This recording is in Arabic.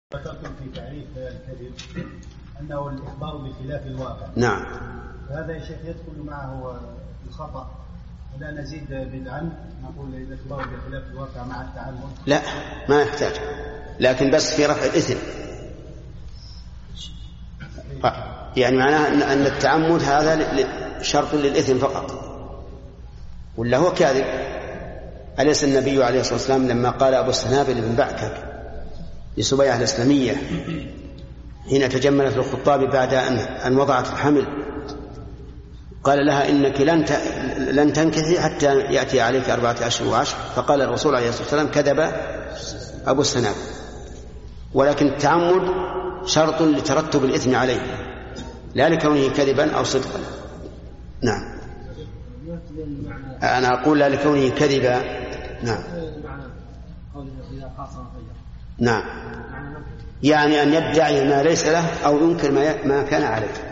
ذكرتم في تعريف الكذب أنه الإخبار بخلاف الواقع. نعم. هذا يا شيخ يدخل معه الخطأ، ولا نزيد بالعمد نقول الإخبار بخلاف الواقع مع التعمد؟ لا، ما يحتاج، لكن بس في رفع الإثم. يعني معناه أن التعمد هذا شرط للإثم فقط، ولا هو كاذب. أليس النبي عليه الصلاة والسلام لما قال أبو السنابل بن بعكك لسبيعة الإسلامية حين تجملت الخطاب بعد أن وضعت الحمل، قال لها إنك لن تنكحي حتى يأتي عليك 4 أشهر و10، فقال الرسول عليه الصلاة والسلام كذب أبو السنابل. ولكن التعمد شرط لترتب الإثم عليه، لا لكونه كذبا أو صدقا. نعم، أنا أقول لا لكونه كذبا. نعم. نعم، يعني أن يدعي ما ليس له أو ينكر ما كان عليه.